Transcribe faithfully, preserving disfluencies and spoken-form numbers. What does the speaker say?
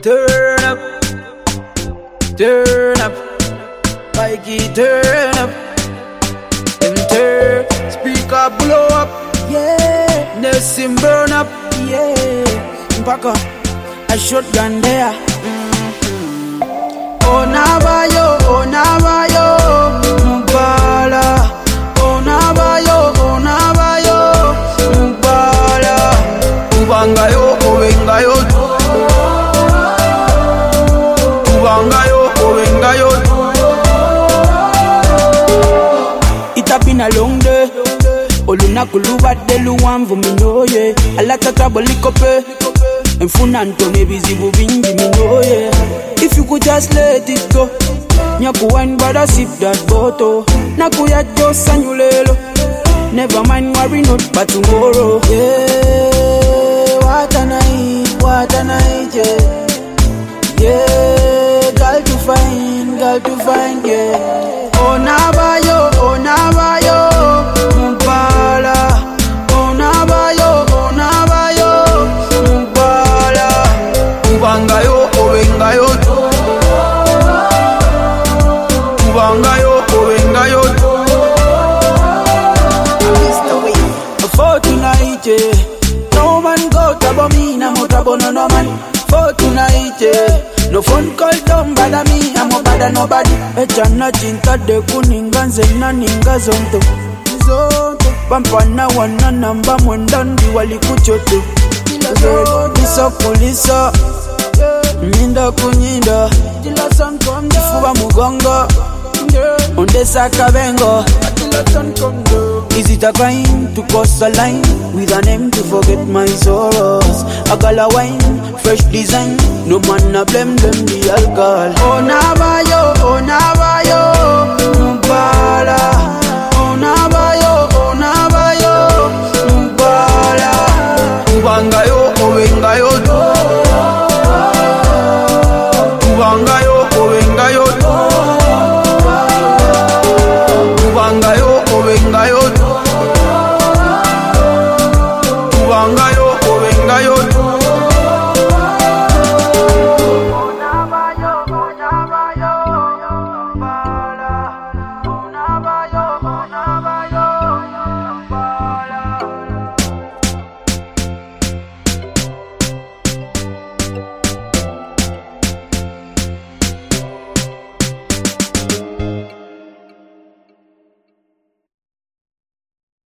turn up, turn up, Mikey turn up, them turn, speaker blow up, yeah, Nelson burn up, yeah, back up, a shotgun there. Mm-hmm. Oh Navajo, oh Navajo, Mbala, oh Navajo, oh Navajo, Mbala, Ubangayo, Owengayo. It have been a long day. Oluna kuluwa delu wanvu minoye. Alata trouble likope. Mfuna ntone bizibu vingi minoye. If you could just let it go. Nyaku wine brother sip that bottle. Naku ya josa nyulelo. Never mind worry not but tomorrow. Yeah, what a night, what a night, yeah. Yeah, girl to find, girl to find, yeah. Oh Navajo, oh Navajo, Mbala. Oh Navajo, oh Navajo, Mbala. Ubangayo, Owengayo. Ubangayo, Owengayo. For tonight, yeah. No man go tabo me, na mo tabo no no man. For tonight, yeah. No phone call don't bother me, I'm a bother nobody. Echa na chinta de kuninganze na ninga zonto Zonto Pampana wana namba mwendandi wali kuchoto Kiso kulisa Minda kunyinda Kifuwa mugongo Ondesa kabengo Is it a crime to cross a line with a name to forget my sorrows? A gala wine, fresh design. No man a blame them the alcohol. Oh Navajo, oh Navajo, Mbala. Oh Navajo, oh Navajo, Mbala. Ubangayo, Owengayo. Ubangayo, Owengayo. Ubangayo, Owengayo. Ubangayo.